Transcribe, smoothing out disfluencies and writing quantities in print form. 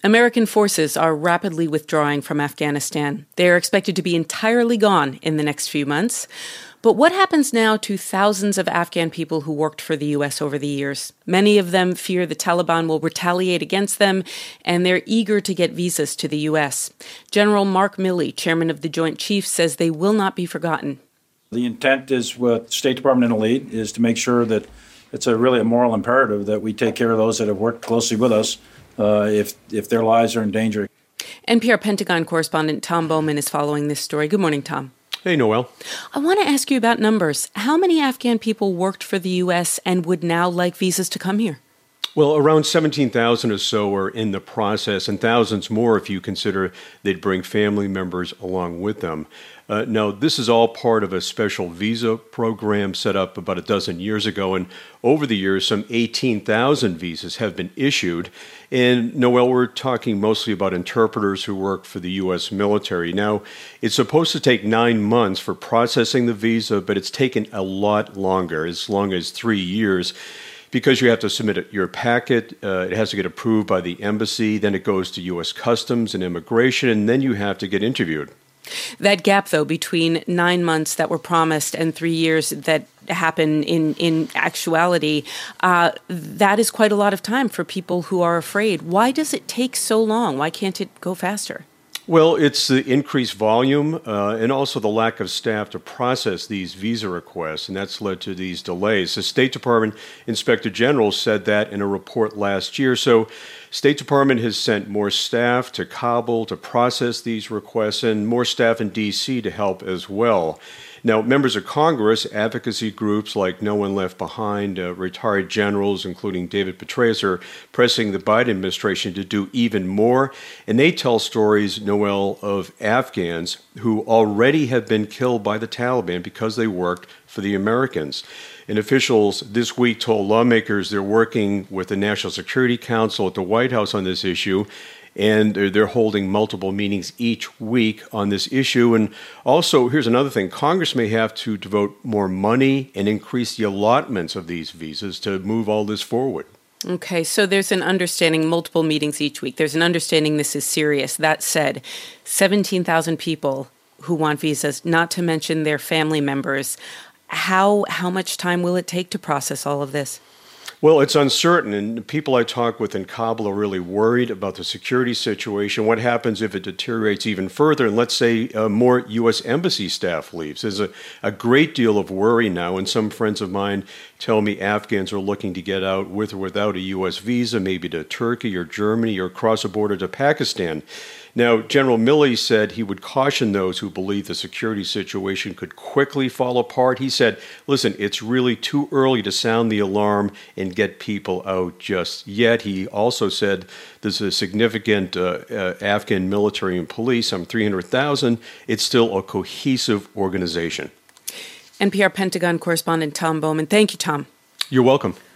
American forces are rapidly withdrawing from Afghanistan. They are expected to be entirely gone in the next few months. But what happens now to thousands of Afghan people who worked for the U.S. over the years? Many of them fear the Taliban will retaliate against them, and they're eager to get visas to the U.S. General Mark Milley, chairman of the Joint Chiefs, says they will not be forgotten. The intent is with State Department and Elite is to make sure that it's really a moral imperative that we take care of those that have worked closely with us if their lives are in danger. NPR Pentagon correspondent Tom Bowman is following this story. Good morning, Tom. Hey, Noel. I want to ask you about numbers. How many Afghan people worked for the U.S. and would now like visas to come here? Well, around 17,000 or so are in the process, and thousands more if you consider they'd bring family members along with them. Now, this is all part of a special visa program set up about a dozen years ago, and over the years, some 18,000 visas have been issued. And, Noel, we're talking mostly about interpreters who work for the U.S. military. Now, it's supposed to take 9 months for processing the visa, but it's taken a lot longer, as long as 3 years. Because you have to submit your packet, it has to get approved by the embassy, then it goes to U.S. Customs and Immigration, and then you have to get interviewed. That gap, though, between 9 months that were promised and 3 years that happen in actuality, that is quite a lot of time for people who are afraid. Why does it take so long? Why can't it go faster? Well, it's the increased volume and also the lack of staff to process these visa requests, and that's led to these delays. The State Department Inspector General said that in a report last year. So State Department has sent more staff to Kabul to process these requests and more staff in D.C. to help as well. Now, members of Congress, advocacy groups like No One Left Behind, retired generals, including David Petraeus, are pressing the Biden administration to do even more. And they tell stories, Noel, of Afghans who already have been killed by the Taliban because they worked for the Americans. And officials this week told lawmakers they're working with the National Security Council at the White House on this issue. And they're holding multiple meetings each week on this issue. And also, here's another thing. Congress may have to devote more money and increase the allotments of these visas to move all this forward. Okay, so there's an understanding, multiple meetings each week. There's an understanding this is serious. That said, 17,000 people who want visas, not to mention their family members. How much time will it take to process all of this? Well, it's uncertain, and people I talk with in Kabul are really worried about the security situation. What happens if it deteriorates even further? And let's say more U.S. Embassy staff leaves. There's a great deal of worry now, and some friends of mine tell me Afghans are looking to get out with or without a U.S. visa, maybe to Turkey or Germany or cross a border to Pakistan. Now, General Milley said he would caution those who believe the security situation could quickly fall apart. He said, listen, it's really too early to sound the alarm and get people out just yet. He also said there's a significant Afghan military and police, some 300,000. It's still a cohesive organization. NPR Pentagon correspondent Tom Bowman. Thank you, Tom. You're welcome.